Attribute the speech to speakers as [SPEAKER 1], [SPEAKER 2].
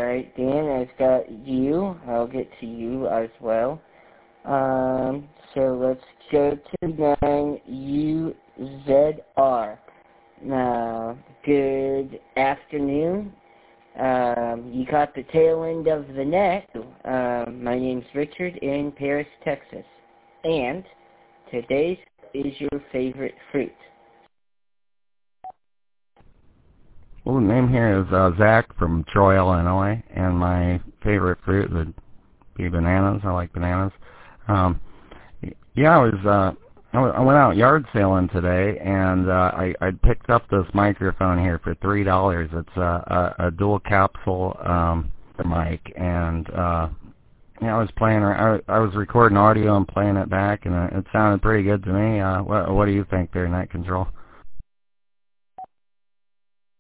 [SPEAKER 1] Alright, Dan, I've got you. I'll get to you as well. So let's go to 9UZR. Good afternoon. You caught the tail end of the net. My name's Richard in Paris, Texas. And today's is your favorite fruit.
[SPEAKER 2] Well, the name here is Zach from Troy, Illinois, and my favorite fruit would be bananas. I like bananas. I went out yard sailing today, and I picked up this microphone here for $3. It's a dual capsule mic, and I was playing. I was recording audio and playing it back, and it sounded pretty good to me. What do you think there, Net Control?